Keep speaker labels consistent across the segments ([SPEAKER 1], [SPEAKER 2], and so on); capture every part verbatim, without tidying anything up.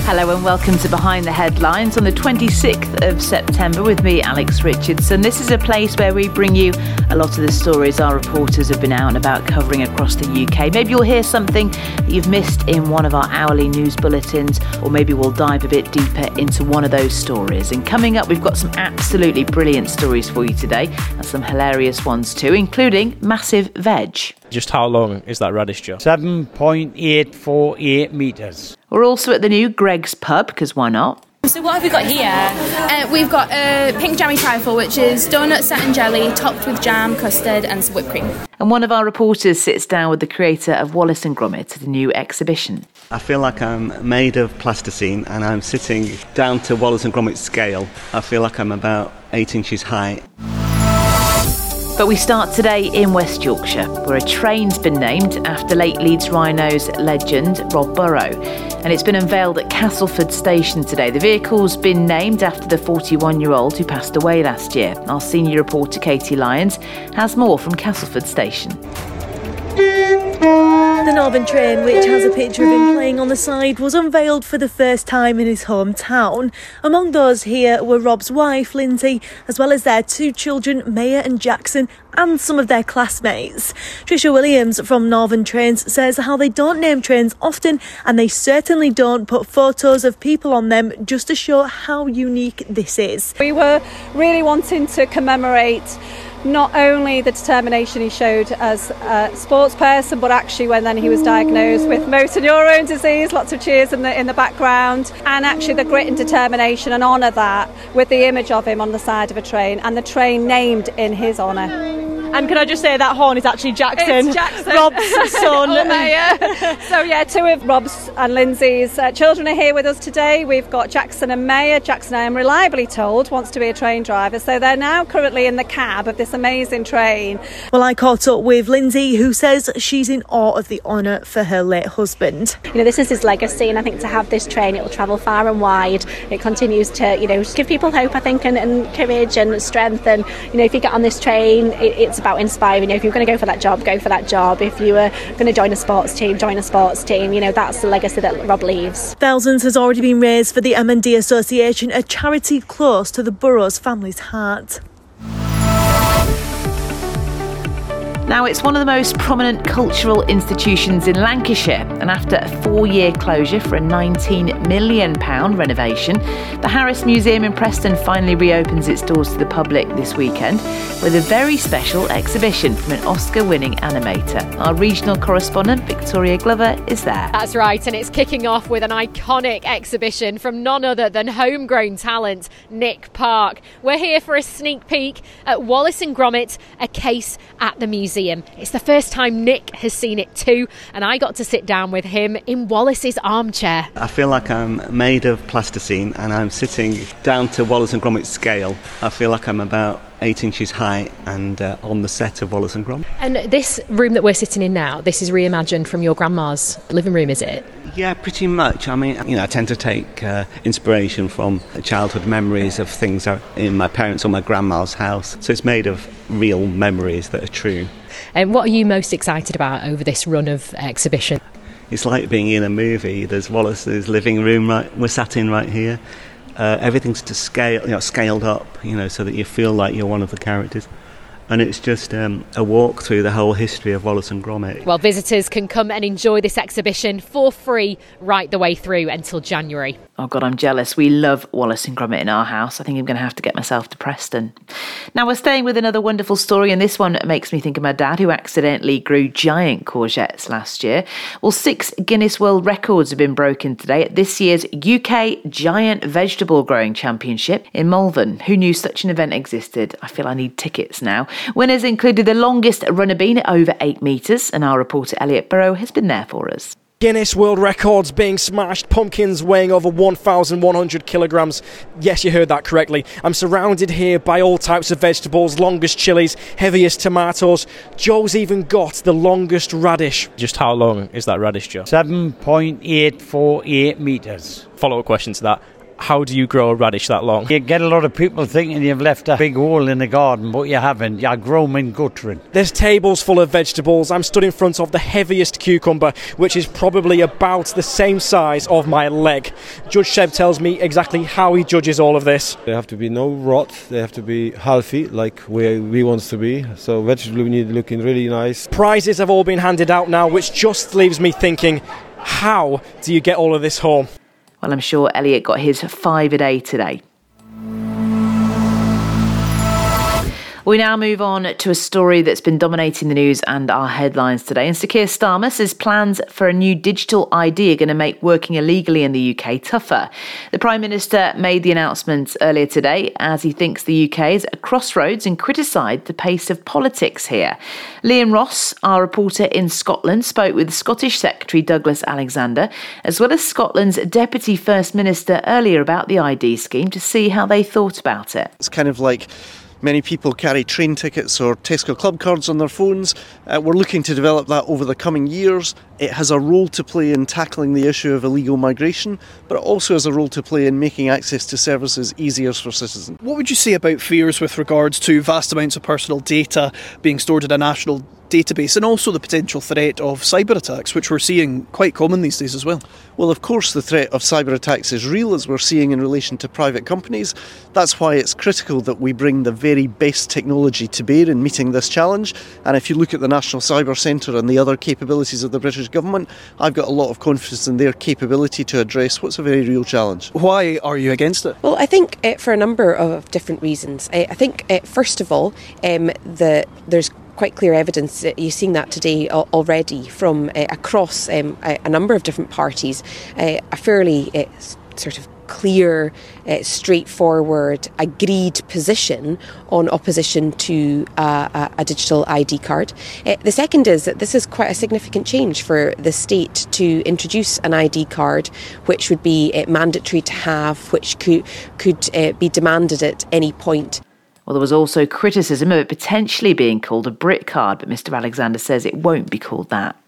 [SPEAKER 1] Hello and welcome to Behind the Headlines on the twenty-sixth of September with me, Alex Richardson. This is a place where we bring you a lot of the stories our reporters have been out and about covering across the U K. Maybe you'll hear something that you've missed in one of our hourly news bulletins, or maybe we'll dive a bit deeper into one of those stories. And coming up, we've got some absolutely brilliant stories for you today, and some hilarious ones too, including massive veg.
[SPEAKER 2] Just how long is that radish, Joe?
[SPEAKER 3] seven point eight four eight metres.
[SPEAKER 1] We're also at the new Greg's Pub, because why not?
[SPEAKER 4] So what have we got here? Uh, we've got a pink jammy trifle, which is donut set and jelly, topped with jam, custard and some whipped cream.
[SPEAKER 1] And one of our reporters sits down with the creator of Wallace and Gromit at the new exhibition.
[SPEAKER 5] I feel like I'm made of plasticine and I'm sitting down to Wallace and Gromit scale. I feel like I'm about eight inches high.
[SPEAKER 1] But we start today in West Yorkshire, where a train's been named after late Leeds Rhinos legend Rob Burrow. And it's been unveiled at Castleford Station today. The vehicle's been named after the forty-one-year-old who passed away last year. Our senior reporter Katie Lyons has more from Castleford Station.
[SPEAKER 6] The Northern train, which has a picture of him playing on the side, was unveiled for the first time in his hometown. Among those here were Rob's wife, Lindsay, as well as their two children, Maya and Jackson, and some of their classmates. Tricia Williams from Northern Trains says how they don't name trains often, and they certainly don't put photos of people on them just to show how unique this is.
[SPEAKER 7] We were really wanting to commemorate not only the determination he showed as a sports person, but actually when then he was diagnosed with motor neurone disease, lots of cheers in the in the background, and actually the grit and determination, and honour that with the image of him on the side of a train, and the train named in his honour.
[SPEAKER 6] And can I just say that horn is actually Jackson,
[SPEAKER 7] It's Jackson.
[SPEAKER 6] Rob's son.
[SPEAKER 7] Oh, Maya. So yeah, two of Rob's and Lindsay's uh, children are here with us today. We've got Jackson and Maya. Jackson, I am reliably told, wants to be a train driver, so they're now currently in the cab of this amazing train.
[SPEAKER 6] Well, I caught up with Lindsay, who says she's in awe of the honour for her late husband.
[SPEAKER 8] You know, this is his legacy, and I think to have this train, it will travel far and wide. It continues to, you know, give people hope, I think, and, and courage and strength. And, you know, if you get on this train, it, it's about inspiring. You know, if you're going to go for that job, go for that job. If you were going to join a sports team, join a sports team. You know, that's the legacy that Rob leaves.
[SPEAKER 6] Thousands has already been raised for the M and D Association, a charity close to the borough's family's heart.
[SPEAKER 1] Now, it's one of the most prominent cultural institutions in Lancashire, and after a four-year closure for a nineteen million pounds renovation, the Harris Museum in Preston finally reopens its doors to the public this weekend with a very special exhibition from an Oscar-winning animator. Our regional correspondent, Victoria Glover, is there.
[SPEAKER 9] That's right, and it's kicking off with an iconic exhibition from none other than homegrown talent, Nick Park. We're here for a sneak peek at Wallace and Gromit, A Case at the Museum. It's the first time Nick has seen it too, and I got to sit down with him in Wallace's armchair.
[SPEAKER 5] I feel like I'm made of plasticine and I'm sitting down to Wallace and Gromit scale. I feel like I'm about eight inches high and uh, on the set of Wallace and Gromit.
[SPEAKER 9] And this room that we're sitting in now, this is reimagined from your grandma's living room, is it?
[SPEAKER 5] Yeah, pretty much. I mean, you know, I tend to take uh, inspiration from childhood memories of things in my parents' or my grandma's house. So it's made of real memories that are true.
[SPEAKER 9] And what are you most excited about over this run of exhibition?
[SPEAKER 5] It's like being in a movie. There's Wallace's living room, right? We're sat in right here. Uh, everything's to scale, you know, scaled up, you know, so that you feel like you're one of the characters. And it's just um, a walk through the whole history of Wallace and Gromit.
[SPEAKER 9] Well, visitors can come and enjoy this exhibition for free right the way through until January.
[SPEAKER 1] Oh God, I'm jealous. We love Wallace and Gromit in our house. I think I'm going to have to get myself to Preston. Now we're staying with another wonderful story, and this one makes me think of my dad, who accidentally grew giant courgettes last year. Well, six Guinness World Records have been broken today at this year's U K Giant Vegetable Growing Championship in Malvern. Who knew such an event existed? I feel I need tickets now. Winners included the longest runner bean at over eight metres, and our reporter Elliot Burrow has been there for us.
[SPEAKER 2] Guinness World Records being smashed, pumpkins weighing over one thousand one hundred kilograms. Yes, you heard that correctly. I'm surrounded here by all types of vegetables, longest chilies, heaviest tomatoes. Joe's even got the longest radish. Just how long is that radish, Joe?
[SPEAKER 3] seven point eight four eight metres.
[SPEAKER 2] Follow-up question to that. how do you grow a radish that long?
[SPEAKER 3] You get a lot of people thinking you've left a big hole in the garden, but you haven't. You grow them in guttering.
[SPEAKER 2] There's tables full of vegetables. I'm stood in front of the heaviest cucumber, which is probably about the same size of my leg. Judge Seb tells me exactly how he judges all of this.
[SPEAKER 10] They have to be no rot, they have to be healthy, like we, we want to be. So vegetable we need looking really nice.
[SPEAKER 2] Prizes have all been handed out now, which just leaves me thinking, how do you get all of this home?
[SPEAKER 1] Well, I'm sure Elliot got his five a day today. We now move on to a story that's been dominating the news and our headlines today. And Sir Keir Starmer says plans for a new digital I D are going to make working illegally in the U K tougher. The Prime Minister made the announcement earlier today as he thinks the U K is at a crossroads and criticised the pace of politics here. Liam Ross, our reporter in Scotland, spoke with Scottish Secretary Douglas Alexander, as well as Scotland's Deputy First Minister earlier about the I D scheme to see how they thought about it.
[SPEAKER 11] It's kind of like many people carry train tickets or Tesco Club cards on their phones. Uh, we're looking to develop that over the coming years. It has a role to play in tackling the issue of illegal migration, but it also has a role to play in making access to services easier for citizens.
[SPEAKER 12] What would you say about fears with regards to vast amounts of personal data being stored in a national database, and also the potential threat of cyber attacks, which we're seeing quite common these days as well?
[SPEAKER 11] Well, of course the threat of cyber attacks is real, as we're seeing in relation to private companies. That's why it's critical that we bring the very best technology to bear in meeting this challenge. And if you look at the National Cyber Centre and the other capabilities of the British government, I've got a lot of confidence in their capability to address what's a very real challenge.
[SPEAKER 12] Why are you against it?
[SPEAKER 13] Well, I think uh, for a number of different reasons. I, I think, uh, first of all, um, the, there's quite clear evidence, uh, you're seeing that today uh, already from uh, across um, a, a number of different parties, uh, a fairly uh, sort of clear, uh, straightforward, agreed position on opposition to uh, a, a digital I D card. Uh, the second is that this is quite a significant change for the state to introduce an I D card, which would be uh, mandatory to have, which could, could uh, be demanded at any point.
[SPEAKER 1] Well, there was also criticism of it potentially being called a Brit card, but Mr Alexander says it won't be called that.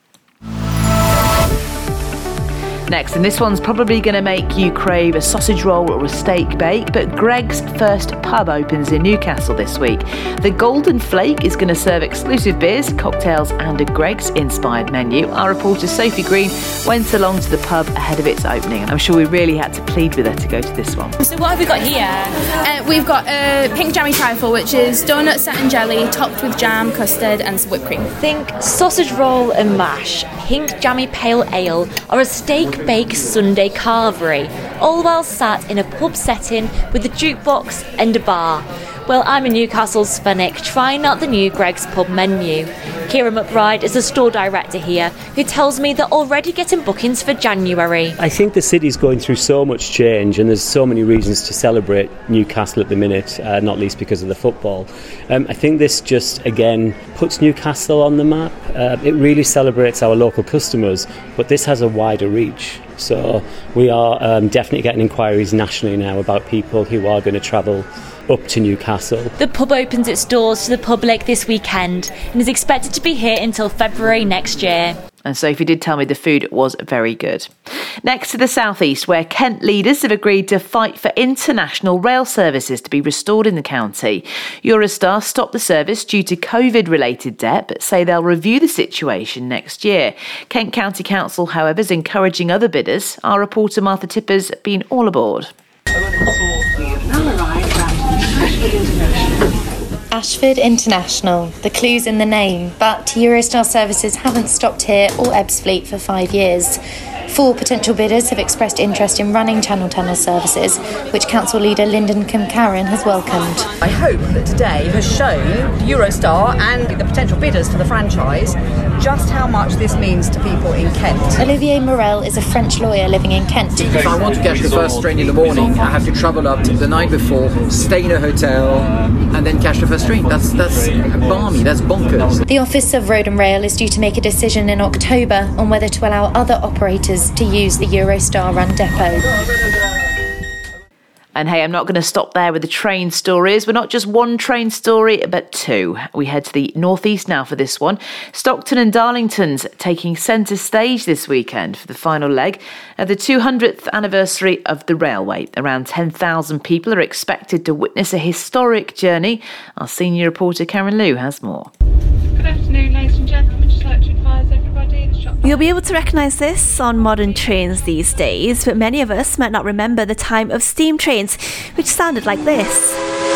[SPEAKER 1] Next, and this one's probably going to make you crave a sausage roll or a steak bake, but Greggs first pub opens in Newcastle this week. The Golden Flake is going to serve exclusive beers, cocktails and a Greggs-inspired menu. Our reporter Sophie Green went along to the pub ahead of its opening. I'm sure we really had to plead with her to go to this one.
[SPEAKER 4] So what have we got here? Uh, we've got a pink jammy trifle, which is donut satin jelly topped with jam, custard and some whipped cream.
[SPEAKER 14] Think sausage roll and mash, pink jammy pale ale or a steak bake Sunday carvery, all while sat in a pub setting with a jukebox and a bar. Well, I'm in Newcastle's Fenwick trying out the new Greggs pub menu. Kira McBride is the store director here, who tells me they're already getting bookings for January.
[SPEAKER 15] I think the city's going through so much change and there's so many reasons to celebrate Newcastle at the minute, uh, not least because of the football. Um, I think this just, again, puts Newcastle on the map. Uh, it really celebrates our local customers, but this has a wider reach. So we are um, definitely getting inquiries nationally now about people who are going to travel up to Newcastle.
[SPEAKER 14] The pub opens its doors to the public this weekend and is expected to be here until February next year.
[SPEAKER 1] And Sophie did tell me the food was very good. Next to the southeast, where Kent leaders have agreed to fight for international rail services to be restored in the county. Eurostar stopped the service due to COVID-related debt, but say they'll review the situation next year. Kent County Council, however, is encouraging other bidders. Our reporter Martha Tipper's been all aboard.
[SPEAKER 16] Ashford International, the clue's in the name, but Eurostar services haven't stopped here or Ebbsfleet for five years. Four potential bidders have expressed interest in running Channel Tunnel services, which Council leader Lyndon Cumcarron has welcomed.
[SPEAKER 17] I hope that today has shown Eurostar and the potential bidders for the franchise just how much this means to people in Kent.
[SPEAKER 16] Olivier Morel is a French lawyer living in Kent.
[SPEAKER 18] If I want to catch the first train in the morning, I have to travel up the night before, stay in a hotel, and then catch the first train. That's that's balmy, that's bonkers.
[SPEAKER 16] The Office of Road and Rail is due to make a decision in October on whether to allow other operators to use the Eurostar run depot.
[SPEAKER 1] And hey, I'm not going to stop there with the train stories. We're not just one train story, but two. We head to the northeast now for this one. Stockton and Darlington's taking centre stage this weekend for the final leg of the two hundredth anniversary of the railway. Around ten thousand people are expected to witness a historic journey. Our senior reporter Karen Liu has more.
[SPEAKER 19] Good afternoon, ladies and gentlemen. Just like to advise everybody the shop.
[SPEAKER 20] You'll be able to recognise this on modern trains these days, but many of us might not remember the time of steam trains, which sounded like this.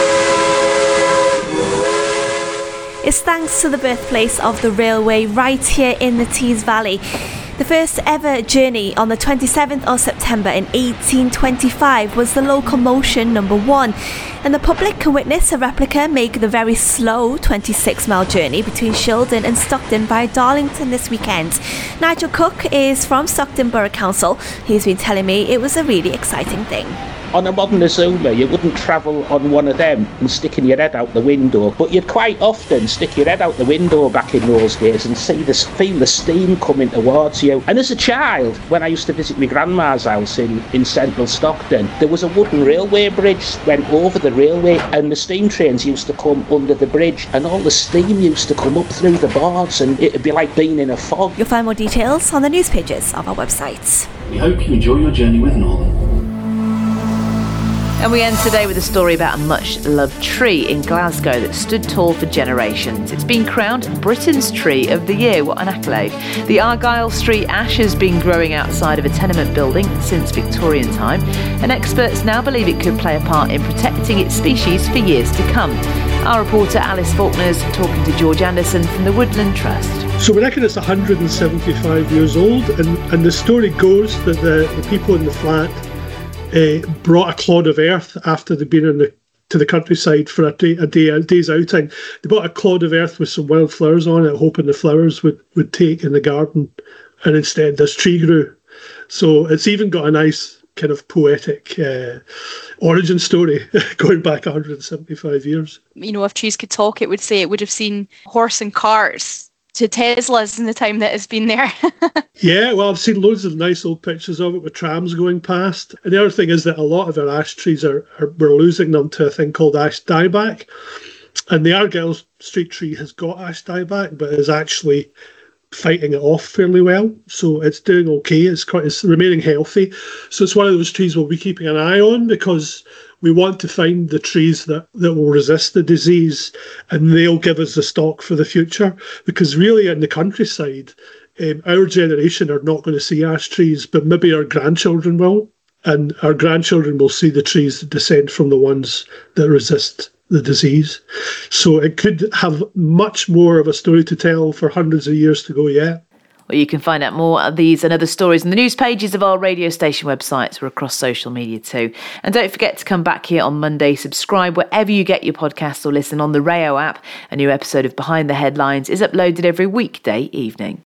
[SPEAKER 20] It's thanks to the birthplace of the railway right here in the Tees Valley. The first ever journey on the twenty-seventh of September in eighteen twenty-five was the locomotion number one, and the public can witness a replica make the very slow twenty-six mile journey between Shildon and Stockton via Darlington this weekend. Nigel Cook is from Stockton Borough Council. He's been telling me it was a really exciting thing.
[SPEAKER 21] On a modern Azuma, you wouldn't travel on one of them and sticking your head out the window, but you'd quite often stick your head out the window back in those days and see this, feel the steam coming towards you. And as a child, when I used to visit my grandma's house in, in central Stockton, there was a wooden railway bridge went over the railway, and the steam trains used to come under the bridge, and all the steam used to come up through the boards, and it'd be like being in a fog.
[SPEAKER 20] You'll find more details on the news pages of our website.
[SPEAKER 22] We hope you enjoy your journey with Northern.
[SPEAKER 1] And we end today with a story about a much-loved tree in Glasgow that stood tall for generations. It's been crowned Britain's Tree of the Year. What an accolade. The Argyle Street ash has been growing outside of a tenement building since Victorian time, and experts now believe it could play a part in protecting its species for years to come. Our reporter Alice Faulkner's talking to George Anderson from the Woodland Trust.
[SPEAKER 23] So we reckon it's one hundred seventy-five years old, and, and the story goes that the, the people in the flat Uh, brought a clod of earth after they'd been in the, to the countryside for a, day, a, day, a day's outing. They brought a clod of earth with some wild flowers on it, hoping the flowers would, would take in the garden, and instead this tree grew. So it's even got a nice kind of poetic uh, origin story going back one hundred seventy-five years.
[SPEAKER 24] You know, if trees could talk, it would say it would have seen horse and carts to Teslas in the time that it's been there.
[SPEAKER 23] Yeah, well, I've seen loads of nice old pictures of it with trams going past. And the other thing is that a lot of our ash trees are, are we're losing them to a thing called ash dieback. And the Argyle Street tree has got ash dieback, but is actually fighting it off fairly well. So it's doing okay. It's quite it's remaining healthy. So it's one of those trees we'll be keeping an eye on, because we want to find the trees that, that will resist the disease, and they'll give us the stock for the future. Because really in the countryside, um, our generation are not going to see ash trees, but maybe our grandchildren will. And our grandchildren will see the trees that descend from the ones that resist the disease. So it could have much more of a story to tell for hundreds of years to go yet.
[SPEAKER 1] Well, you can find out more of these and other stories in the news pages of our radio station websites. We're across social media too. And don't forget to come back here on Monday. Subscribe wherever you get your podcasts or listen on the Rayo app. A new episode of Behind the Headlines is uploaded every weekday evening.